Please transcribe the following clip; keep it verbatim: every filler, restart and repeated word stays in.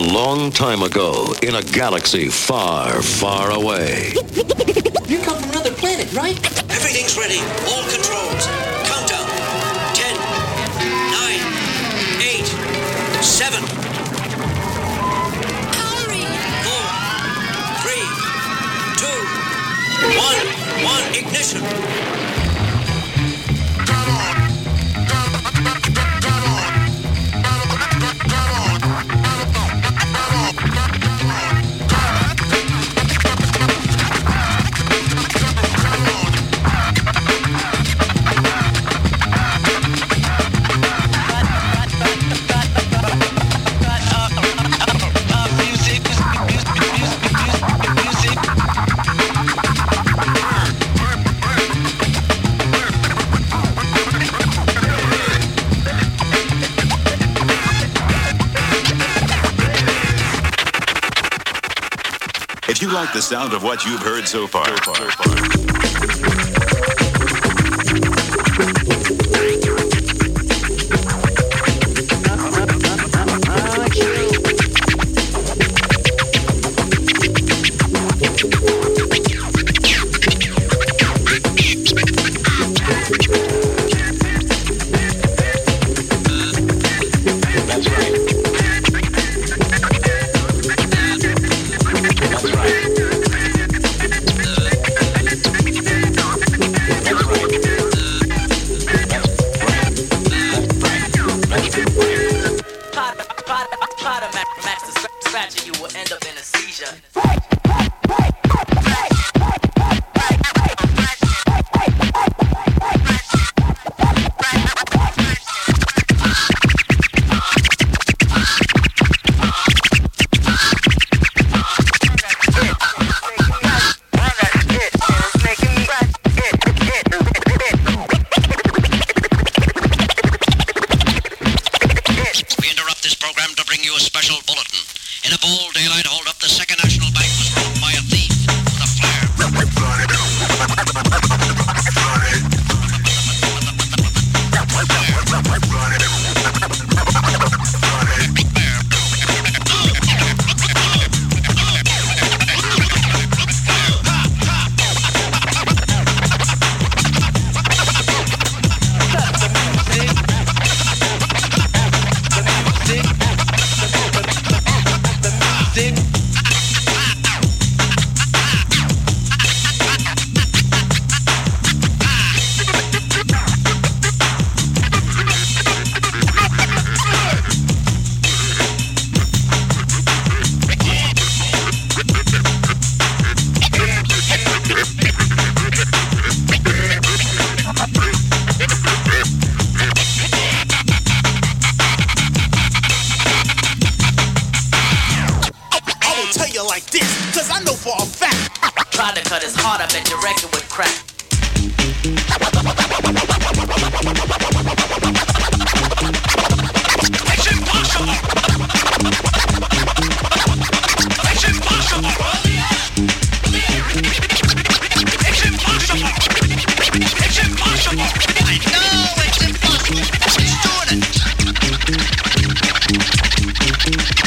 long time ago, in a galaxy far, far away. You come from another planet, right? Everything's ready. All controls. Countdown. Ten, nine, eight, seven. Hurry! Four, three, two, one, one. Ignition. If you like the sound of what you've heard so far, so far, so far. It's impossible. It's doing it.